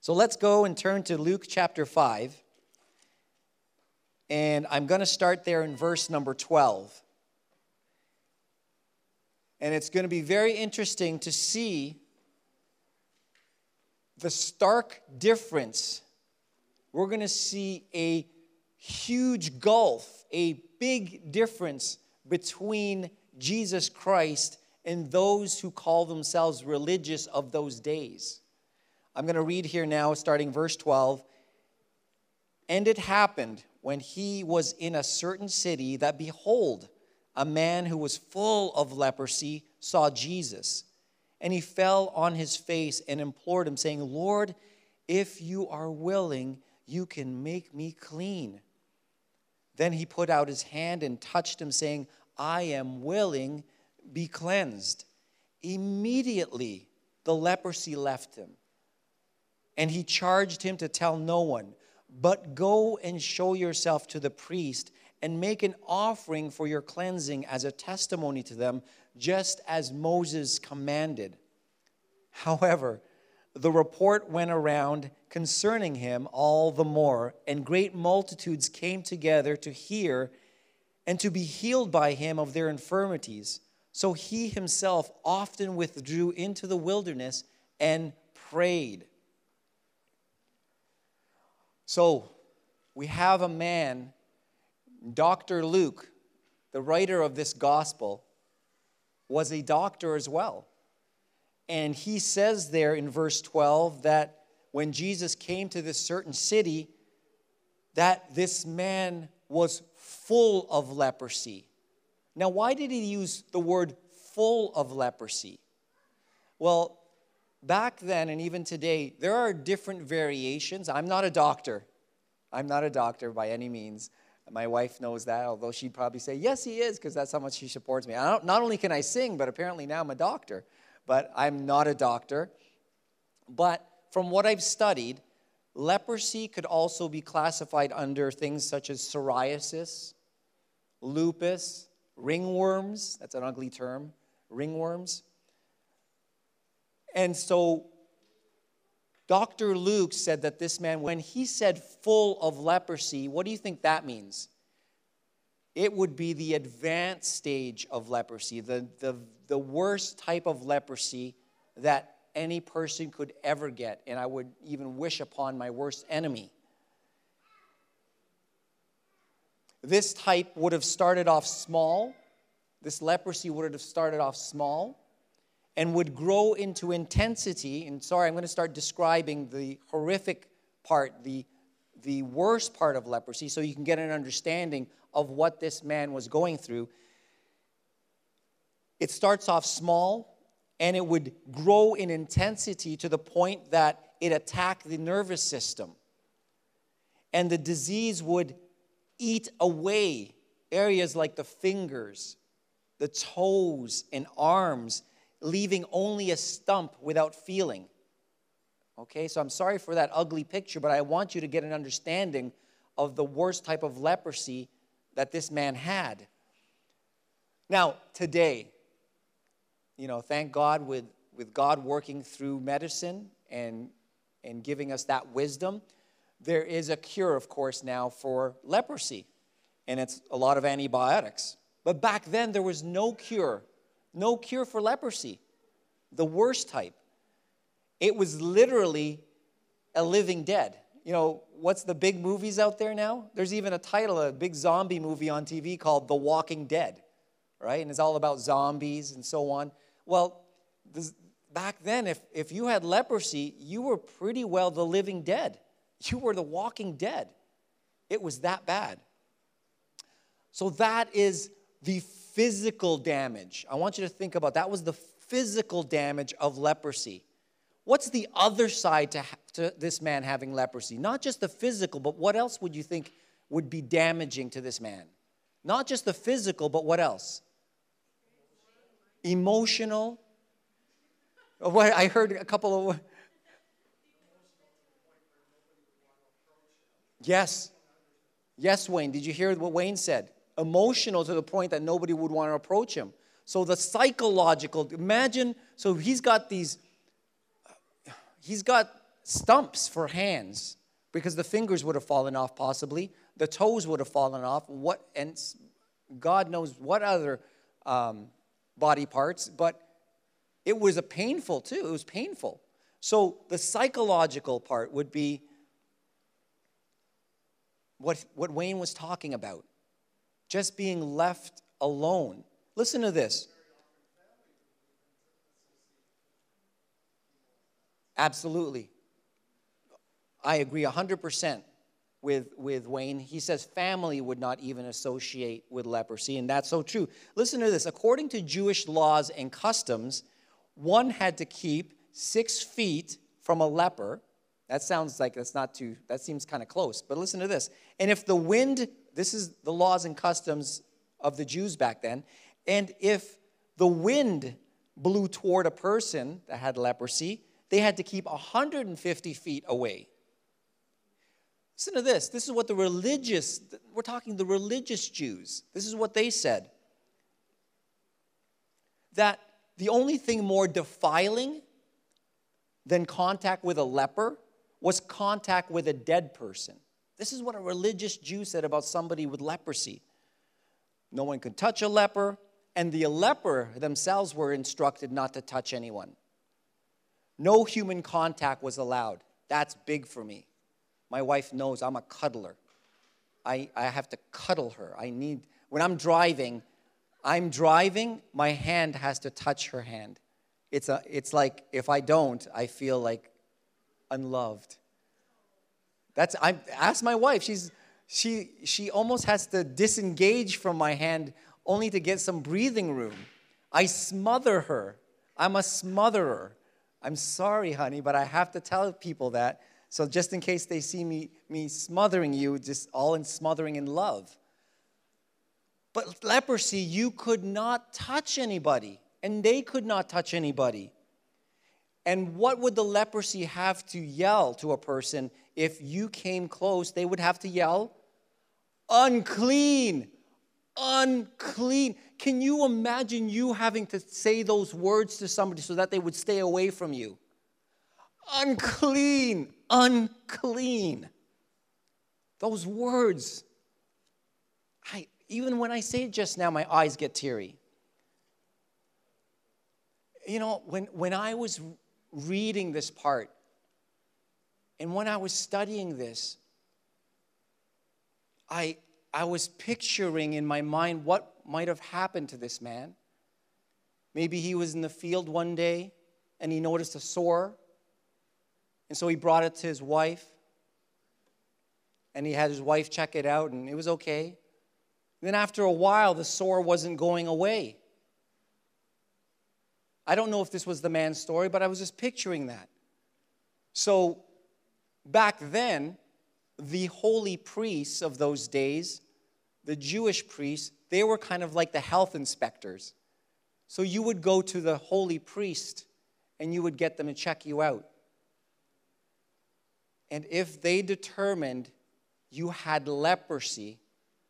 So let's go and turn to Luke chapter 5. And I'm going to start there in verse number 12. And it's going to be very interesting to see the stark difference. We're going to see a huge gulf, a big difference between Jesus Christ and those who call themselves religious of those days. I'm going to read here now, starting verse 12. And it happened when he was in a certain city that, behold, a man who was full of leprosy saw Jesus. And he fell on his face and implored him, saying, Lord, if you are willing, you can make me clean. Then he put out his hand and touched him, saying, I am willing, be cleansed. Immediately the leprosy left him. And he charged him to tell no one, but go and show yourself to the priest and make an offering for your cleansing as a testimony to them, just as Moses commanded. However, the report went around concerning him all the more, and great multitudes came together to hear and to be healed by him of their infirmities. So he himself often withdrew into the wilderness and prayed. So we have a man, Dr. Luke, the writer of this gospel, was a doctor as well. And he says there in verse 12 that when Jesus came to this certain city, that this man was full of leprosy. Now, why did he use the word full of leprosy? Well, back then and even today, there are different variations. I'm not a doctor. I'm not a doctor by any means. My wife knows that, although she'd probably say, yes, he is, because that's how much she supports me. Not only can I sing, but apparently now I'm a doctor. But I'm not a doctor. But from what I've studied, leprosy could also be classified under things such as psoriasis, lupus, ringworms. That's an ugly term, ringworms. And so Dr. Luke said that this man, when he said full of leprosy, what do you think that means? It would be the advanced stage of leprosy, the worst type of leprosy that any person could ever get, and I would even wish upon my worst enemy. This type would have started off small. This leprosy would have started off small and would grow into intensity. And sorry, I'm going to start describing the horrific part, the worst part of leprosy, so you can get an understanding of what this man was going through. It starts off small, and it would grow in intensity to the point that it attacked the nervous system. And the disease would eat away areas like the fingers, the toes, and arms, leaving only a stump without feeling. Okay, so I'm sorry for that ugly picture, but I want you to get an understanding of the worst type of leprosy that this man had. Now, today, thank God with God working through medicine and giving us that wisdom, there is a cure, of course, now for leprosy, and it's a lot of antibiotics. But back then, there was no cure for leprosy, the worst type. It was literally a living dead. What's the big movies out there now? There's even a title, a big zombie movie on TV called The Walking Dead, right? And it's all about zombies and so on. Well, back then, if you had leprosy, you were pretty well the living dead. You were the walking dead. It was that bad. So that is the physical damage. I want you to think about that was the physical damage of leprosy. What's the other side to this man having leprosy? Not just the physical, but what else would you think would be damaging to this man? Not just the physical, but what else? Emotional. I heard a couple of... Yes. Yes, Wayne. Did you hear what Wayne said? Emotional to the point that nobody would want to approach him. So the psychological, imagine, so he's got stumps for hands because the fingers would have fallen off possibly. The toes would have fallen off. And God knows what other body parts, but it was painful too. It was painful. So the psychological part would be what Wayne was talking about. Just being left alone. Listen to this. Absolutely. I agree 100% with Wayne. He says family would not even associate with leprosy, and that's so true. Listen to this. According to Jewish laws and customs, one had to keep 6 feet from a leper. That sounds like that seems kind of close. But listen to this. And if the wind, this is the laws and customs of the Jews back then, and if the wind blew toward a person that had leprosy, they had to keep 150 feet away. Listen to this. This is what we're talking the religious Jews. This is what they said. That the only thing more defiling than contact with a leper was contact with a dead person. This is what a religious Jew said about somebody with leprosy. No one could touch a leper, and the leper themselves were instructed not to touch anyone. No human contact was allowed. That's big for me. My wife knows I'm a cuddler. I have to cuddle her. When I'm driving, my hand has to touch her hand. It's like if I don't, I feel like unloved. I asked my wife. She almost has to disengage from my hand only to get some breathing room. I smother her. I'm a smotherer. I'm sorry, honey, but I have to tell people that. So just in case they see me smothering you, just all in smothering in love. But leprosy, you could not touch anybody, and they could not touch anybody. And what would the leprosy have to yell to a person if you came close? They would have to yell, unclean, unclean. Can you imagine you having to say those words to somebody so that they would stay away from you? Unclean, unclean. Those words. Even when I say it just now, my eyes get teary. You know, when I was reading this part, and when I was studying this, I was picturing in my mind what might have happened to this man. Maybe he was in the field one day, and he noticed a sore, and so he brought it to his wife, and he had his wife check it out, and it was okay. Then after a while, the sore wasn't going away. I don't know if this was the man's story, but I was just picturing that. So back then, the holy priests of those days, the Jewish priests, they were kind of like the health inspectors. So you would go to the holy priest and you would get them to check you out. And if they determined you had leprosy,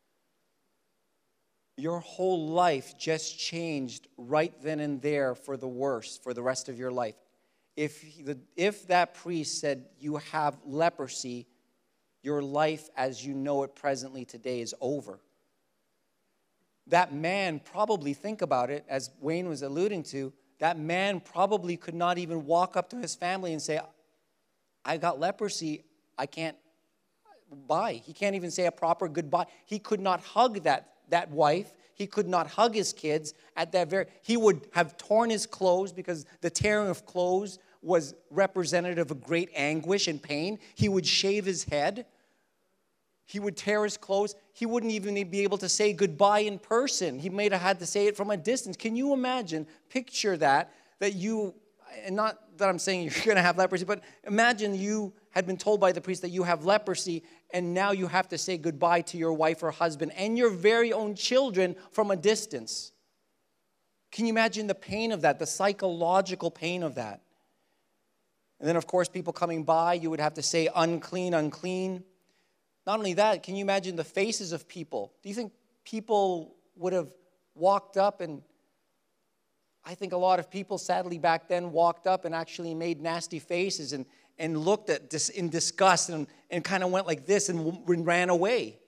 your whole life just changed right then and there for the worse for the rest of your life. If that priest said you have leprosy, your life as you know it presently today is over. That man probably, think about it, as Wayne was alluding to, that man probably could not even walk up to his family and say, I got leprosy, I can't bye. He can't even say a proper goodbye. He could not hug that wife. He could not hug his kids he would have torn his clothes because the tearing of clothes was representative of great anguish and pain. He would shave his head. He would tear his clothes. He wouldn't even be able to say goodbye in person. He may have had to say it from a distance. Can you imagine, picture that you, and not that I'm saying you're going to have leprosy, but imagine you had been told by the priest that you have leprosy, and now you have to say goodbye to your wife or husband and your very own children from a distance. Can you imagine the pain of that, the psychological pain of that? And then, of course, people coming by, you would have to say unclean, unclean. Not only that, can you imagine the faces of people? Do you think people would have walked up and I think a lot of people, sadly, back then walked up and actually made nasty faces and looked at this in disgust and kind of went like this and ran away.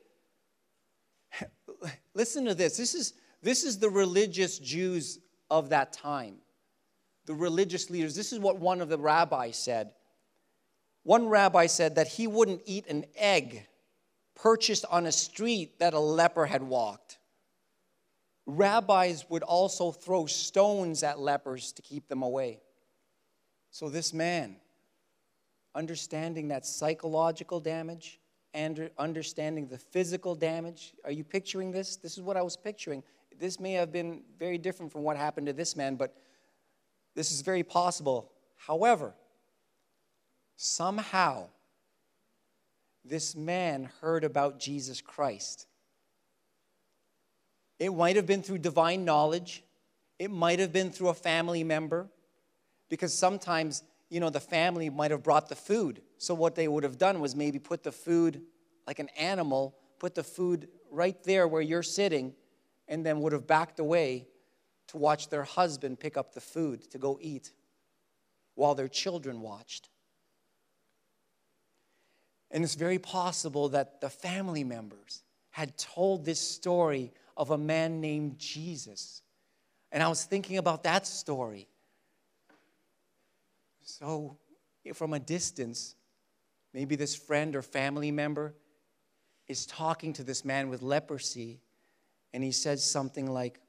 Listen to this. This is the religious Jews of that time. The religious leaders. This is what one of the rabbis said. One rabbi said that he wouldn't eat an egg purchased on a street that a leper had walked. Rabbis would also throw stones at lepers to keep them away. So this man, understanding that psychological damage and understanding the physical damage, are you picturing this? This is what I was picturing. This may have been very different from what happened to this man, but this is very possible. However, somehow, this man heard about Jesus Christ. It might have been through divine knowledge. It might have been through a family member. Because sometimes, the family might have brought the food. So what they would have done was maybe put the food, like an animal, put the food right there where you're sitting, and then would have backed away to watch their husband pick up the food to go eat while their children watched. And it's very possible that the family members had told this story of a man named Jesus. And I was thinking about that story. So from a distance, maybe this friend or family member is talking to this man with leprosy, and he says something like,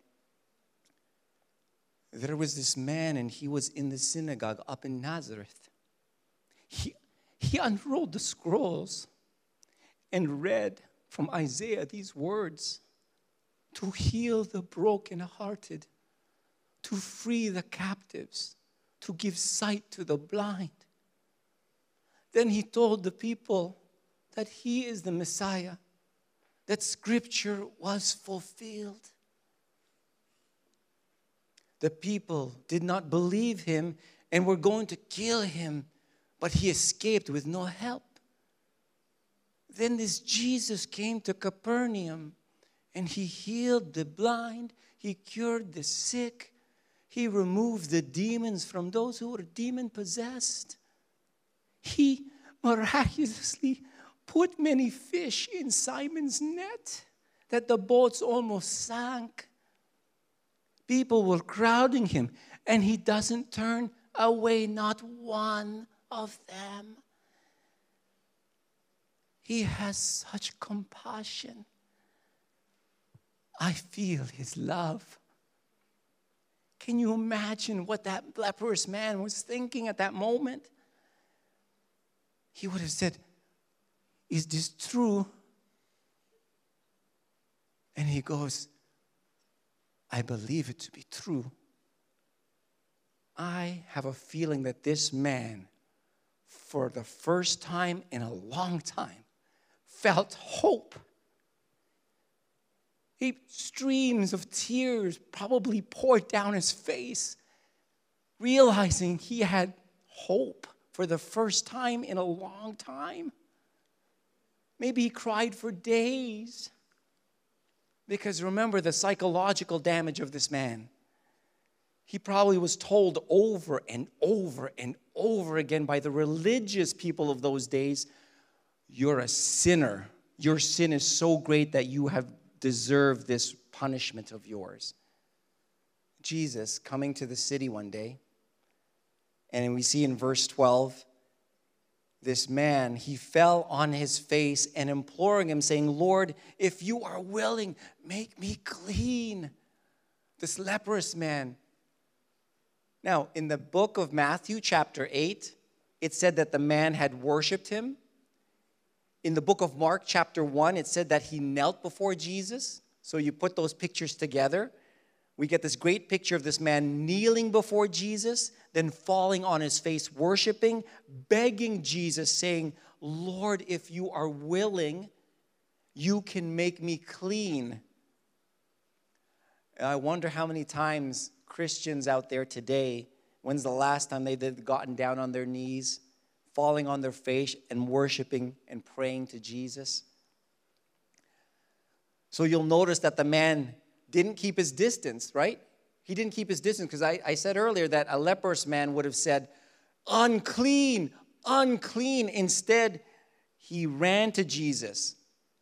there was this man, and he was in the synagogue up in Nazareth. He unrolled the scrolls and read from Isaiah these words: to heal the brokenhearted, to free the captives, to give sight to the blind. Then he told the people that he is the Messiah, that Scripture was fulfilled. The people did not believe him and were going to kill him, but he escaped with no help. Then this Jesus came to Capernaum, and he healed the blind, he cured the sick, he removed the demons from those who were demon-possessed. He miraculously put many fish in Simon's net that the boats almost sank. People were crowding him, and he doesn't turn away not one of them. He has such compassion. I feel his love. Can you imagine what that leprous man was thinking at that moment? He would have said, is this true? And he goes, I believe it to be true. I have a feeling that this man, for the first time in a long time, felt hope. Streams of tears probably poured down his face, realizing he had hope for the first time in a long time. Maybe he cried for days. Because remember the psychological damage of this man. He probably was told over and over and over again by the religious people of those days, you're a sinner. Your sin is so great that you have deserved this punishment of yours. Jesus coming to the city one day, and we see in verse 12, this man, he fell on his face and imploring him, saying, Lord, if you are willing, make me clean. This leprous man. Now, in the book of Matthew, chapter 8, it said that the man had worshiped him. In the book of Mark, chapter 1, it said that he knelt before Jesus. So you put those pictures together. We get this great picture of this man kneeling before Jesus, then falling on his face, worshiping, begging Jesus, saying, Lord, if you are willing, you can make me clean. And I wonder how many times Christians out there today, when's the last time they've gotten down on their knees, falling on their face and worshiping and praying to Jesus? So you'll notice that the man didn't keep his distance, right? He didn't keep his distance because I said earlier that a leprous man would have said, unclean, unclean. Instead, he ran to Jesus.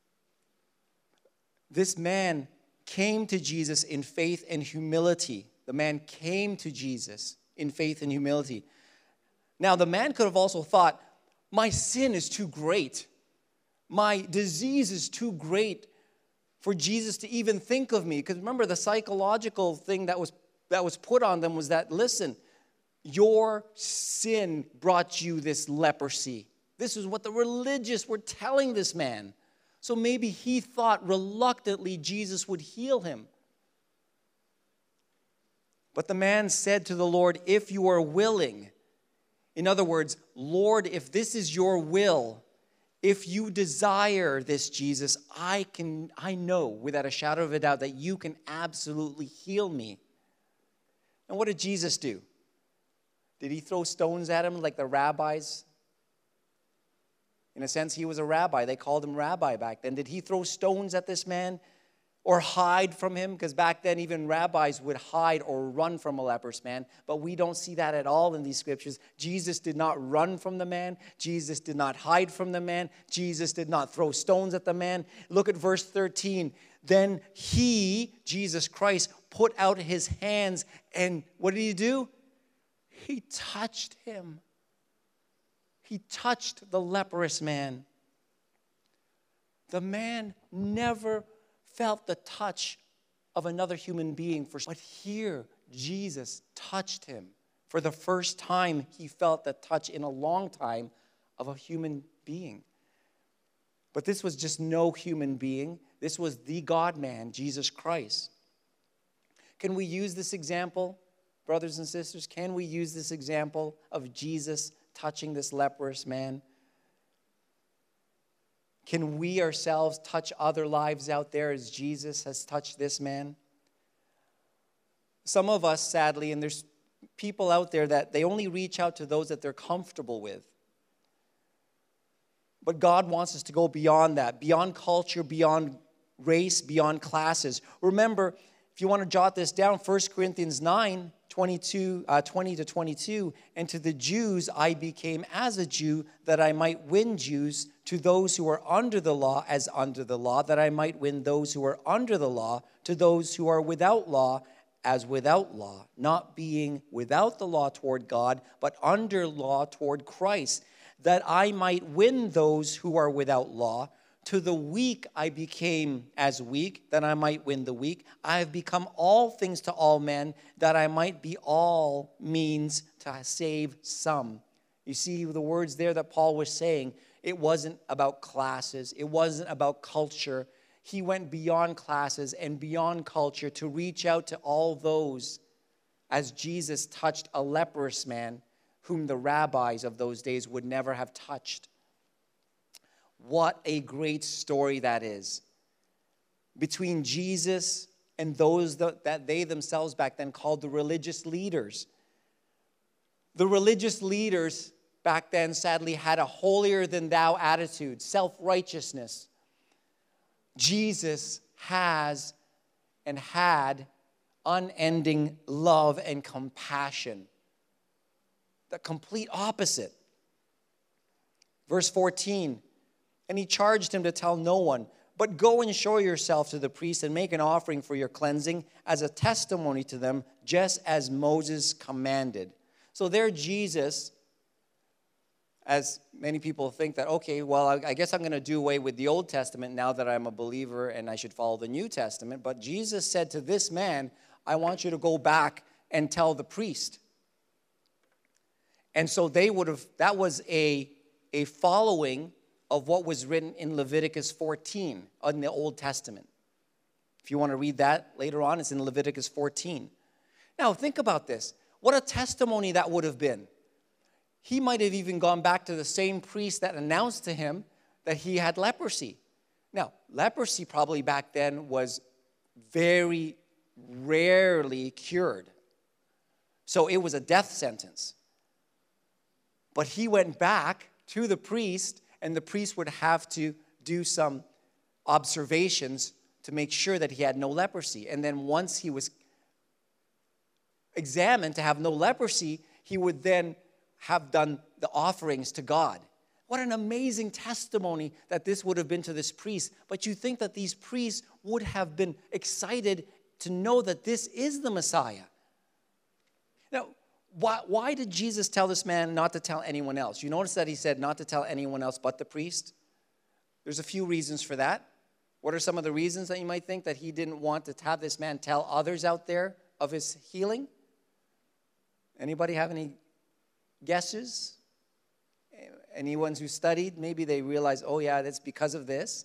This man came to Jesus in faith and humility. The man came to Jesus in faith and humility. Now, the man could have also thought, my sin is too great. My disease is too great for Jesus to even think of me. Because remember, the psychological thing that was put on them was that, listen, your sin brought you this leprosy. This is what the religious were telling this man. So maybe he thought reluctantly Jesus would heal him. But the man said to the Lord, if you are willing, in other words, Lord, if this is your will, if you desire this, Jesus, I know without a shadow of a doubt that you can absolutely heal me. And what did Jesus do? Did he throw stones at him like the rabbis? In a sense, he was a rabbi. They called him rabbi back then. Did he throw stones at this man or hide from him? Because back then, even rabbis would hide or run from a leprous man. But we don't see that at all in these scriptures. Jesus did not run from the man. Jesus did not hide from the man. Jesus did not throw stones at the man. Look at verse 13. Then he, Jesus Christ, put out his hands. And what did he do? He touched him. He touched the leprous man. The man never felt the touch of another human being. But here, Jesus touched him. For the first time, he felt the touch in a long time of a human being. But this was just no human being. This was the God-man, Jesus Christ. Can we use this example, brothers and sisters? Can we use this example of Jesus touching this leprous man? Can we ourselves touch other lives out there as Jesus has touched this man? Some of us, sadly, and there's people out there that they only reach out to those that they're comfortable with. But God wants us to go beyond that, beyond culture, beyond race, beyond classes. Remember, if you want to jot this down, 1 Corinthians 9, 20 to 22, and to the Jews I became as a Jew, that I might win Jews, to those who are under the law as under the law, that I might win those who are under the law, to those who are without law as without law, not being without the law toward God, but under law toward Christ, that I might win those who are without law. To the weak I became as weak, that I might win the weak. I have become all things to all men, that I might be all means to save some. You see the words there that Paul was saying. It wasn't about classes. It wasn't about culture. He went beyond classes and beyond culture to reach out to all those, as Jesus touched a leprous man whom the rabbis of those days would never have touched. What a great story that is. Between Jesus and those that they themselves back then called the religious leaders. The religious leaders back then sadly had a holier-than-thou attitude, self-righteousness. Jesus has and had unending love and compassion. The complete opposite. Verse 14. And he charged him to tell no one, but go and show yourself to the priest and make an offering for your cleansing as a testimony to them, just as Moses commanded. So there Jesus, as many people think that, okay, well, I guess I'm going to do away with the Old Testament now that I'm a believer and I should follow the New Testament. But Jesus said to this man, I want you to go back and tell the priest. And so that was a following of what was written in Leviticus 14 in the Old Testament. If you want to read that later on, it's in Leviticus 14. Now, think about this. What a testimony that would have been. He might have even gone back to the same priest that announced to him that he had leprosy. Now, leprosy probably back then was very rarely cured. So it was a death sentence. But he went back to the priest, and the priest would have to do some observations to make sure that he had no leprosy. And then once he was examined to have no leprosy, he would then have done the offerings to God. What an amazing testimony that this would have been to this priest. But you think that these priests would have been excited to know that this is the Messiah. Now, why did Jesus tell this man not to tell anyone else? You notice that he said not to tell anyone else but the priest? There's a few reasons for that. What are some of the reasons that you might think that he didn't want to have this man tell others out there of his healing? Anybody have any guesses? Anyone who studied, maybe they realize, oh yeah, that's because of this.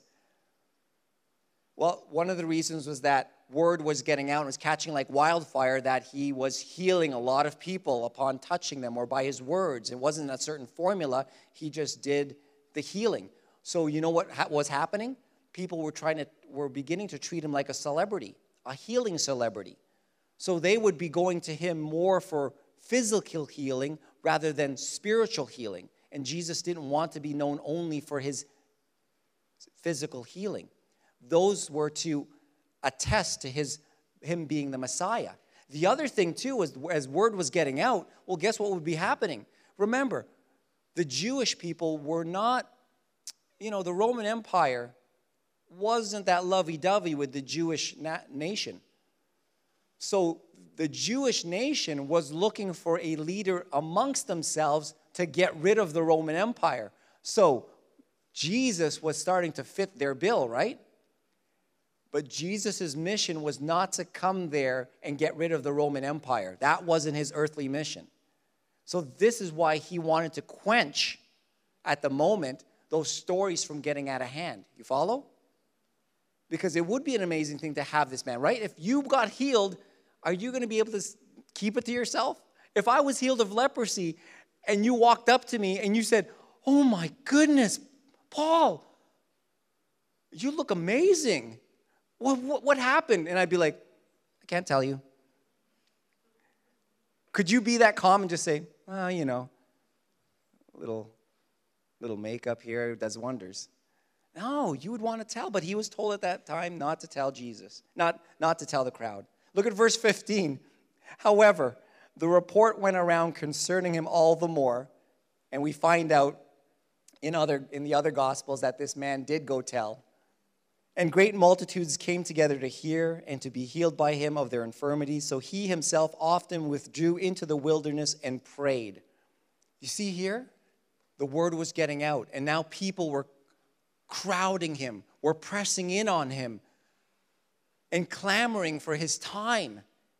Well, one of the reasons was that word was getting out and was catching like wildfire that he was healing a lot of people upon touching them or by his words. It wasn't a certain formula. He just did the healing. So you know what was happening? People were beginning to treat him like a celebrity, a healing celebrity. So they would be going to him more for physical healing rather than spiritual healing. And Jesus didn't want to be known only for his physical healing. Those were to attest to him being the Messiah. The other thing, too, was as word was getting out, well, guess what would be happening? Remember, the Jewish people were not, the Roman Empire wasn't that lovey-dovey with the Jewish nation. So the Jewish nation was looking for a leader amongst themselves to get rid of the Roman Empire. So Jesus was starting to fit their bill, right? But Jesus' mission was not to come there and get rid of the Roman Empire. That wasn't his earthly mission. So this is why he wanted to quench, at the moment, those stories from getting out of hand. You follow? Because it would be an amazing thing to have this man, right? If you got healed, are you going to be able to keep it to yourself? If I was healed of leprosy and you walked up to me and you said, oh my goodness, Paul, you look amazing. What happened? And I'd be like, I can't tell you. Could you be that calm and just say, well, little makeup here does wonders? No, you would want to tell. But he was told at that time not to tell Jesus, not to tell the crowd. Look at verse 15. However, the report went around concerning him all the more, and we find out in the other Gospels that this man did go tell. And great multitudes came together to hear and to be healed by him of their infirmities. So he himself often withdrew into the wilderness and prayed. You see here, the word was getting out, and now people were crowding him, were pressing in on him, and clamoring for his time.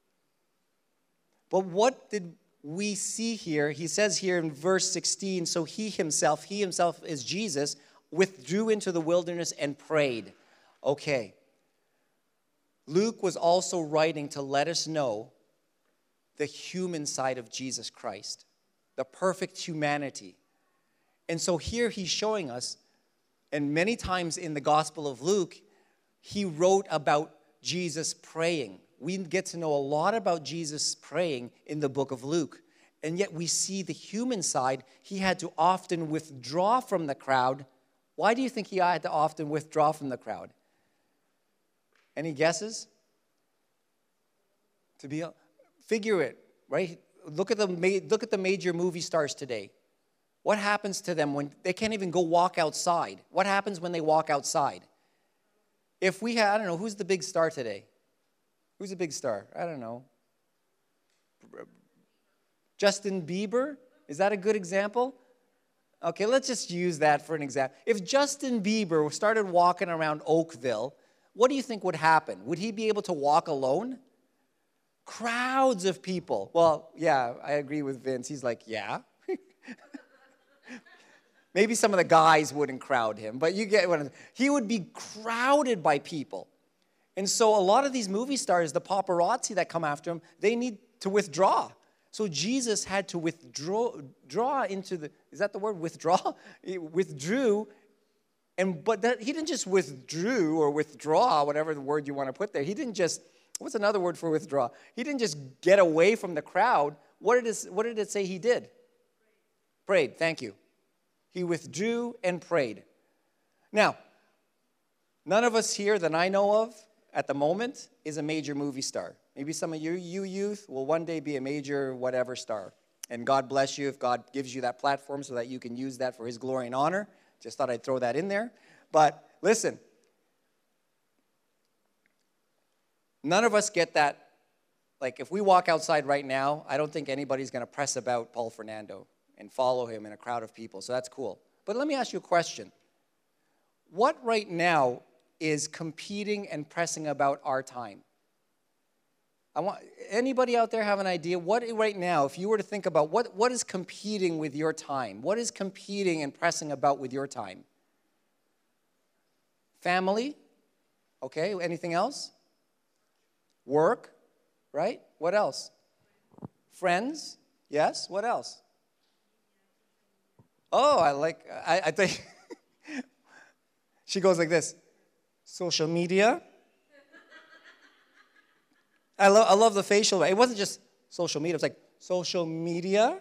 But what did we see here? He says here in verse 16, so he himself is Jesus, withdrew into the wilderness and prayed. Okay. Luke was also writing to let us know the human side of Jesus Christ, the perfect humanity. And so here he's showing us, and many times in the Gospel of Luke, he wrote about Jesus praying. We get to know a lot about Jesus praying in the book of Luke. And yet we see the human side. He had to often withdraw from the crowd. Why do you think he had to often withdraw from the crowd? Any guesses? Figure it, right? Look at the major movie stars today. What happens to them when they can't even go walk outside? What happens when they walk outside? If we had, I don't know, who's the big star today? Who's a big star? I don't know. Justin Bieber? Is that a good example? Okay, let's just use that for an example. If Justin Bieber started walking around Oakville, what do you think would happen? Would he be able to walk alone? Crowds of people. Well, yeah, I agree with Vince. He's like, yeah. Maybe some of the guys wouldn't crowd him, but you get what I'm saying. He would be crowded by people. And so a lot of these movie stars, the paparazzi that come after him, they need to withdraw. So Jesus had to withdraw into the, is that the word, withdraw? He withdrew, but he didn't just withdraw, whatever the word you want to put there. He didn't just, what's another word for withdraw? He didn't just get away from the crowd. What did it say he did? Prayed, thank you. He withdrew and prayed. Now, none of us here that I know of at the moment is a major movie star. Maybe some of you youth will one day be a major whatever star. And God bless you if God gives you that platform so that you can use that for his glory and honor. Just thought I'd throw that in there. But listen, none of us get that. Like, if we walk outside right now, I don't think anybody's going to press about Paul Fernando and follow him in a crowd of people. So that's cool. But let me ask you a question. What right now is competing and pressing about our time? Anybody out there have an idea? What right now, if you were to think about what is competing with your time? What is competing and pressing about with your time? Family? Okay, anything else? Work? Right? What else? Friends? Yes, what else? Oh, I think, she goes like this. Social media? I love the facial. It wasn't just social media. It was like, social media?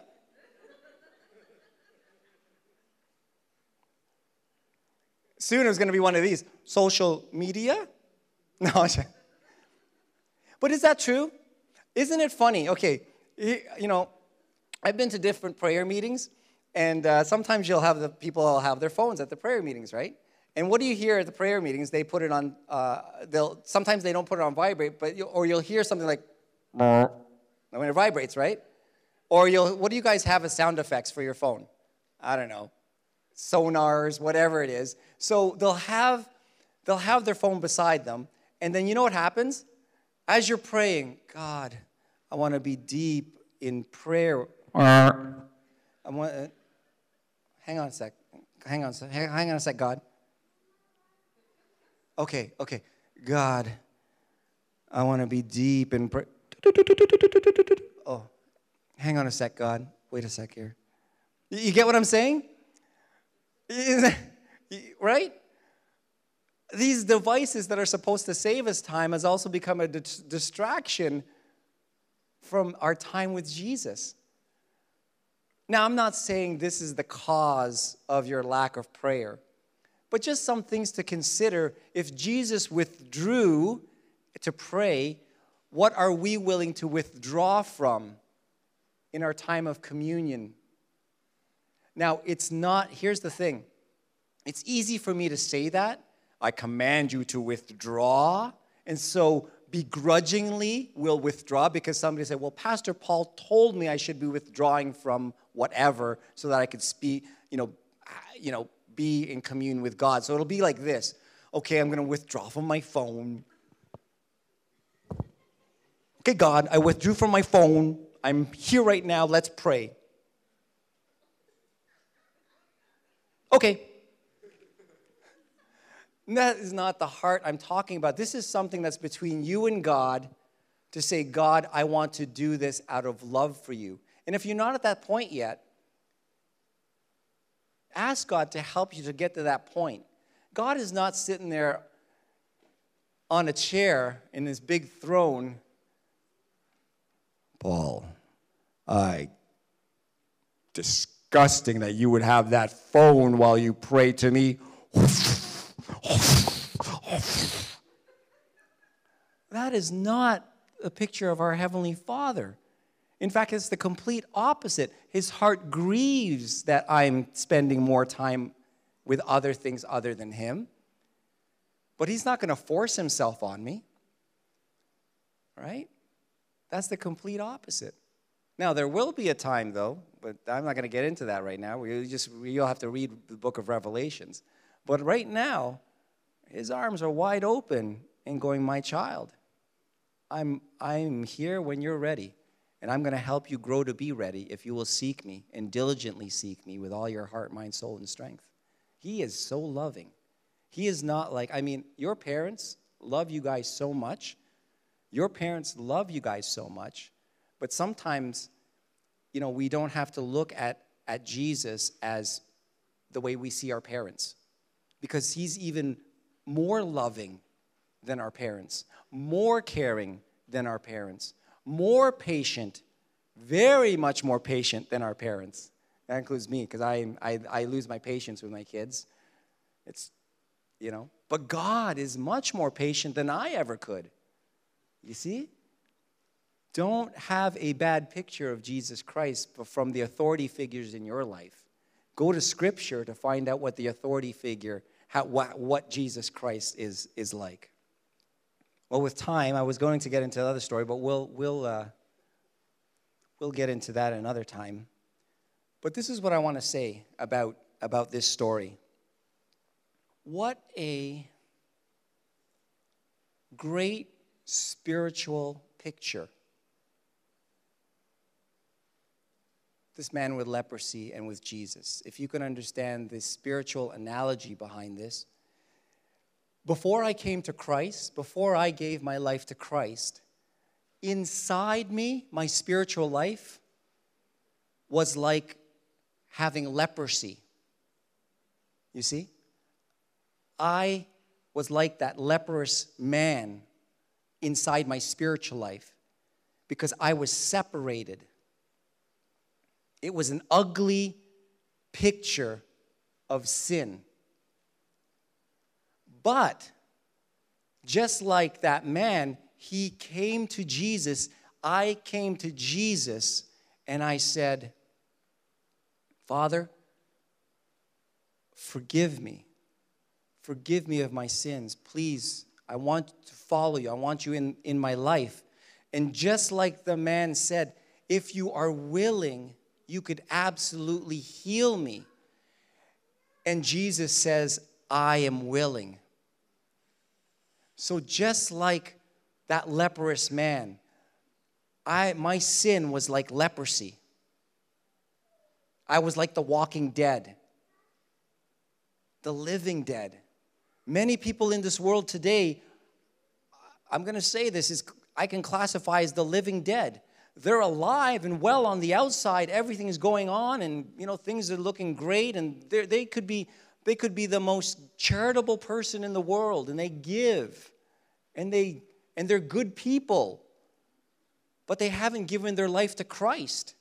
Soon it was going to be one of these. Social media? No. But is that true? Isn't it funny? Okay, you know, I've been to different prayer meetings, and sometimes you'll have the people will have their phones at the prayer meetings, right? And what do you hear at the prayer meetings? They put it on, sometimes they don't put it on vibrate, but or you'll hear something like, when it vibrates, right? Or what do you guys have as sound effects for your phone? I don't know, sonars, whatever it is. So they'll have their phone beside them, and then you know what happens? As you're praying, God, I want to be deep in prayer. Hang on a sec. Hang on a sec, God. Okay. God, I want to be deep in prayer. Oh, hang on a sec, God. Wait a sec here. You get what I'm saying? Right? These devices that are supposed to save us time has also become a distraction from our time with Jesus. Now, I'm not saying this is the cause of your lack of prayer, but just some things to consider. If Jesus withdrew to pray, what are we willing to withdraw from in our time of communion? Now, here's the thing. It's easy for me to say that. I command you to withdraw. And so begrudgingly we'll withdraw because somebody said, well, Pastor Paul told me I should be withdrawing from whatever so that I could speak, be in communion with God. So it'll be like this. Okay, I'm going to withdraw from my phone. Okay, God, I withdrew from my phone. I'm here right now. Let's pray. Okay. That is not the heart I'm talking about. This is something that's between you and God to say, God, I want to do this out of love for you. And if you're not at that point yet, ask God to help you to get to that point. God is not sitting there on a chair in his big throne. Paul, disgusting that you would have that phone while you pray to me. That is not a picture of our Heavenly Father. In fact, it's the complete opposite. His heart grieves that I'm spending more time with other things other than him. But he's not going to force himself on me. Right? That's the complete opposite. Now, there will be a time, though, but I'm not going to get into that right now. You'll have to read the book of Revelations. But right now, his arms are wide open and going, my child, I'm here when you're ready. And I'm going to help you grow to be ready if you will seek me and diligently seek me with all your heart, mind, soul, and strength. He is so loving. He is not like, your parents love you guys so much. Your parents love you guys so much. But sometimes, we don't have to look at Jesus as the way we see our parents. Because he's even more loving than our parents, more caring than our parents, more patient, very much more patient than our parents. That includes me, because I lose my patience with my kids. But God is much more patient than I ever could. You see? don't have a bad picture of Jesus Christ from the authority figures in your life. Go to Scripture to find out what the authority figure, what Jesus Christ is like. Well, with time, I was going to get into another story, but we'll get into that another time. But this is what I want to say about this story. What a great spiritual picture. This man with leprosy and with Jesus. If you can understand the spiritual analogy behind this. Before I came to Christ, before I gave my life to Christ, inside me, my spiritual life was like having leprosy. You see? I was like that leprous man inside my spiritual life because I was separated. It was an ugly picture of sin. But just like that man, he came to Jesus. I came to Jesus and I said, Father, forgive me. Forgive me of my sins. Please, I want to follow you. I want you in my life. And just like the man said, if you are willing, you could absolutely heal me. And Jesus says, I am willing. So just like that leprous man, my sin was like leprosy. I was like the walking dead, the living dead. Many people in this world today, I'm going to say this, I can classify as the living dead. They're alive and well on the outside. Everything is going on and, things are looking great. And they could be the most charitable person in the world. And they give. And they're good people. But they haven't given their life to Christ.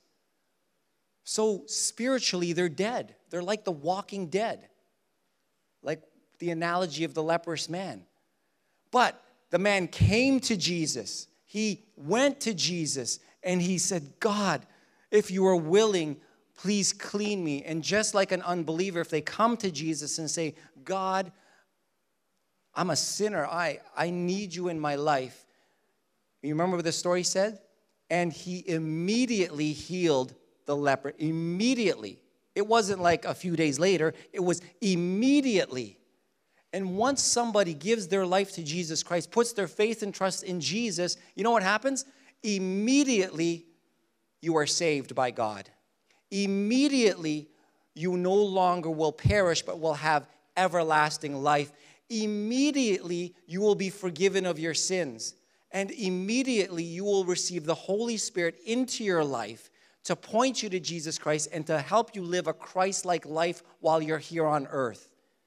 So spiritually, they're dead. They're like the walking dead. Like the analogy of the leprous man. But the man came to Jesus. He went to Jesus and he said, God, if you are willing, please clean me. And just like an unbeliever, if they come to Jesus and say, God, I'm a sinner. I need you in my life. You remember what the story said? And he immediately healed the leper. Immediately. It wasn't like a few days later. It was immediately. And once somebody gives their life to Jesus Christ, puts their faith and trust in Jesus, you know what happens? Immediately, you are saved by God. Immediately, you no longer will perish, but will have everlasting life. Immediately, you will be forgiven of your sins. And immediately, you will receive the Holy Spirit into your life to point you to Jesus Christ and to help you live a Christ-like life while you're here on earth.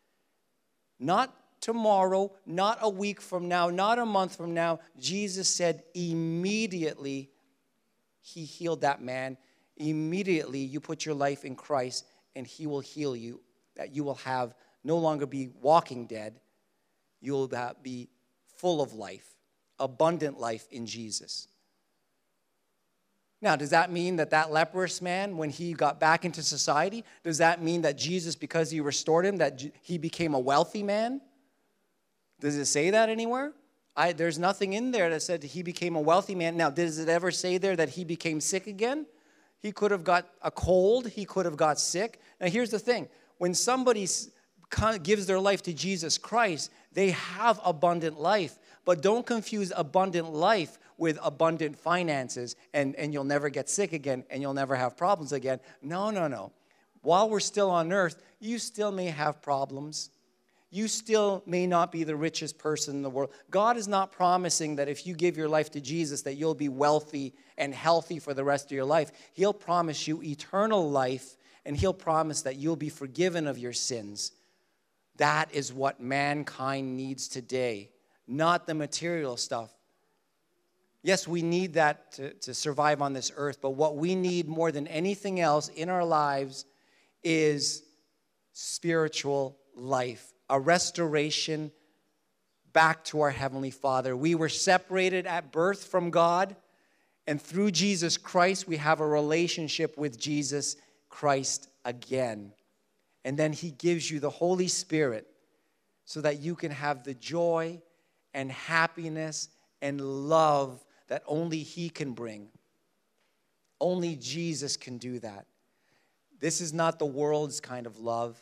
Not tomorrow, not a week from now, not a month from now. Jesus said immediately he healed that man. Immediately you put your life in Christ and he will heal you. That you will have no longer be walking dead. You will be full of life, abundant life in Jesus. Now, does that mean that leprous man, when he got back into society, does that mean that Jesus, because he restored him, that he became a wealthy man? Does it say that anywhere? There's nothing in there that said he became a wealthy man. Now, does it ever say there that he became sick again? He could have got a cold. He could have got sick. Now, here's the thing. When somebody gives their life to Jesus Christ, they have abundant life. But don't confuse abundant life with abundant finances and you'll never get sick again and you'll never have problems again. No. While we're still on earth, you still may have problems. You still may not be the richest person in the world. God is not promising that if you give your life to Jesus that you'll be wealthy and healthy for the rest of your life. He'll promise you eternal life and he'll promise that you'll be forgiven of your sins. That is what mankind needs today, not the material stuff. Yes, we need that to survive on this earth, but what we need more than anything else in our lives is spiritual life, a restoration back to our Heavenly Father. We were separated at birth from God, And through Jesus Christ, we have a relationship with Jesus Christ again. And then he gives you the Holy Spirit so that you can have the joy and happiness and love that only he can bring. Only Jesus can do that. This is not the world's kind of love.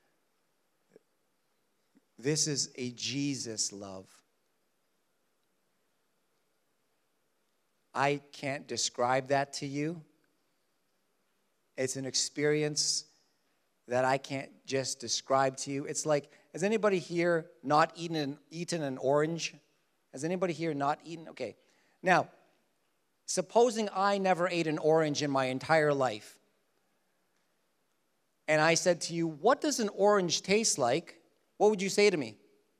This is a Jesus love. I can't describe that to you. It's an experience that I can't just describe to you. It's like, has anybody here not eaten an orange? Has anybody here not eaten? Okay. Now, supposing I never ate an orange in my entire life, and I said to you, what does an orange taste like? What would you say to me?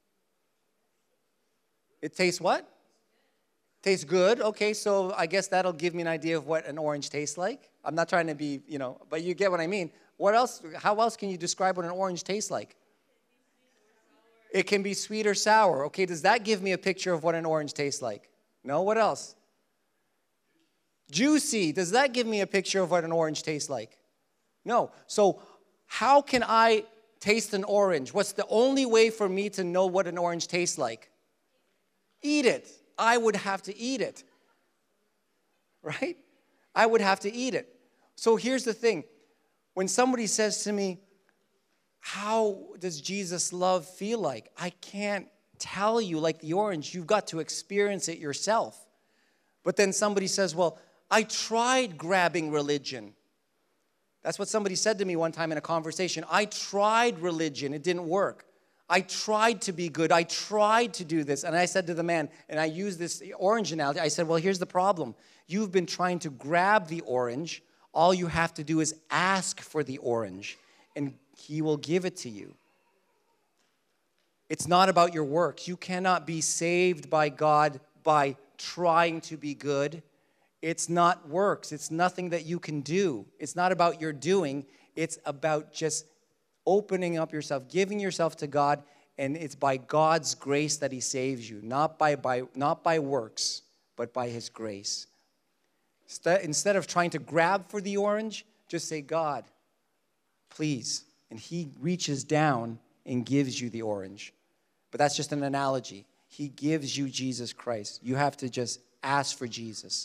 It tastes what? Tastes good. Okay, so I guess that'll give me an idea of what an orange tastes like. I'm not trying to be, but you get what I mean. What else? How else can you describe what an orange tastes like? It can be sweet or sour. Okay, does that give me a picture of what an orange tastes like? No, what else? Juicy. Does that give me a picture of what an orange tastes like? No. So how can I taste an orange? What's the only way for me to know what an orange tastes like? Eat it. I would have to eat it. Right? I would have to eat it. So here's the thing. When somebody says to me, how does Jesus' love feel like? I can't tell you like the orange. You've got to experience it yourself. But then somebody says, well, I tried grabbing religion. That's what somebody said to me one time in a conversation. I tried religion. It didn't work. I tried to be good. I tried to do this. And I said to the man, and I used this orange analogy, I said, well, here's the problem. You've been trying to grab the orange. All you have to do is ask for the orange, and he will give it to you. It's not about your works. You cannot be saved by God by trying to be good. It's not works. It's nothing that you can do. It's not about your doing. It's about just opening up yourself, giving yourself to God, and it's by God's grace that he saves you, not by works, but by his grace. Instead of trying to grab for the orange, just say, God, please. And he reaches down and gives you the orange. But that's just an analogy. He gives you Jesus Christ. You have to just ask for Jesus.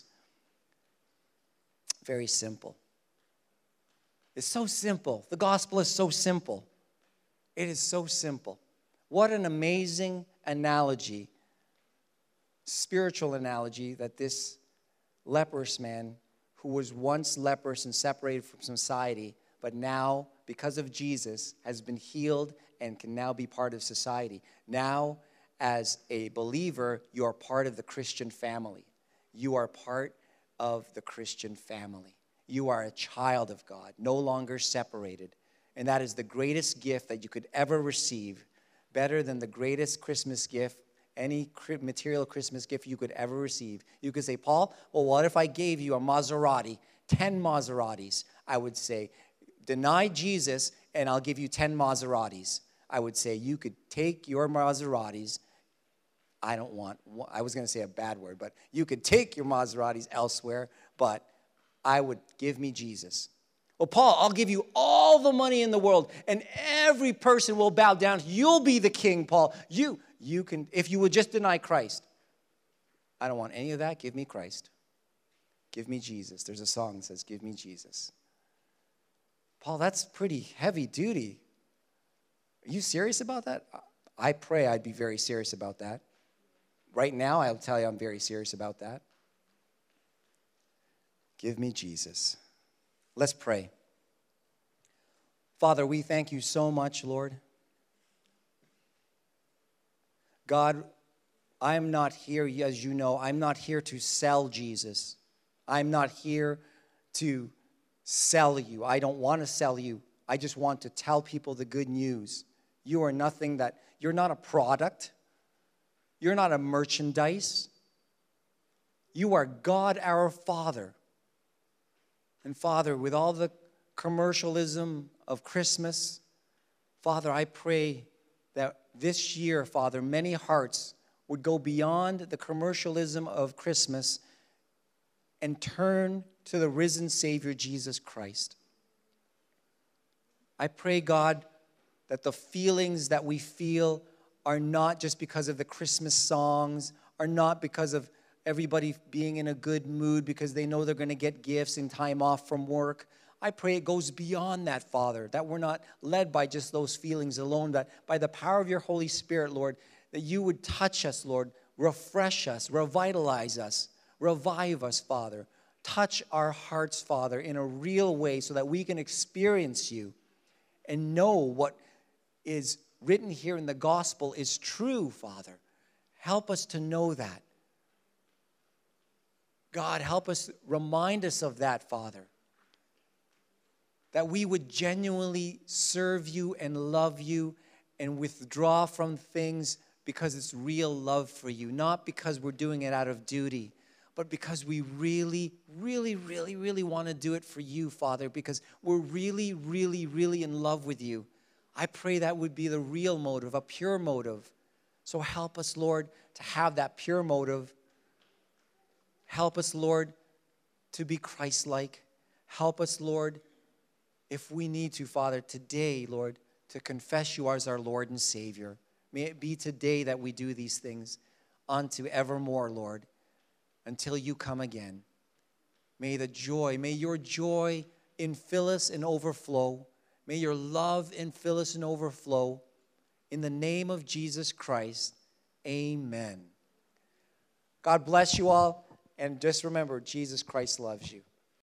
Very simple. It's so simple. The gospel is so simple. It is so simple. What an amazing analogy, spiritual analogy, that this leprous man who was once leprous and separated from society, but now, because of Jesus, has been healed and can now be part of society. Now, as a believer, you are part of the Christian family. You are part of the Christian family. You are a child of God, no longer separated. And that is the greatest gift that you could ever receive, better than the greatest Christmas gift, any material Christmas gift you could ever receive. You could say, Paul, well, what if I gave you a Maserati, 10 Maseratis? I would say, deny Jesus and I'll give you 10 Maseratis. I would say, you could take your Maseratis. I was going to say a bad word, but you could take your Maseratis elsewhere, but I would give me Jesus. Well, Paul, I'll give you all the money in the world, and every person will bow down. You'll be the king, Paul. You can, if you would just deny Christ. I don't want any of that. Give me Christ. Give me Jesus. There's a song that says, give me Jesus. Paul, that's pretty heavy duty. Are you serious about that? I pray I'd be very serious about that. Right now, I'll tell you I'm very serious about that. Give me Jesus. Let's pray. Father, we thank you so much, Lord. God, I'm not here, as you know, I'm not here to sell Jesus. I'm not here to sell you. I don't want to sell you. I just want to tell people the good news. You are nothing that, you're not a product. You're not a merchandise. You are God our Father. And Father, with all the commercialism of Christmas, Father, I pray that this year, Father, many hearts would go beyond the commercialism of Christmas and turn to the risen Savior, Jesus Christ. I pray, God, that the feelings that we feel are not just because of the Christmas songs, are not because of everybody being in a good mood because they know they're going to get gifts and time off from work. I pray it goes beyond that, Father, that we're not led by just those feelings alone, that by the power of your Holy Spirit, Lord, that you would touch us, Lord, refresh us, revitalize us, revive us, Father. Touch our hearts, Father, in a real way so that we can experience you and know what is written here in the gospel is true, Father. Help us to know that. God, help us, remind us of that, Father. That we would genuinely serve you and love you and withdraw from things because it's real love for you. Not because we're doing it out of duty, but because we really, really, really, really want to do it for you, Father, because we're really, really, really in love with you. I pray that would be the real motive, a pure motive. So help us, Lord, to have that pure motive. Help us, Lord, to be Christ-like. Help us, Lord, if we need to, Father, today, Lord, to confess you as our Lord and Savior. May it be today that we do these things unto evermore, Lord, until you come again. May your joy infill us and overflow. May your love infill us and overflow. In the name of Jesus Christ, amen. God bless you all. And just remember, Jesus Christ loves you.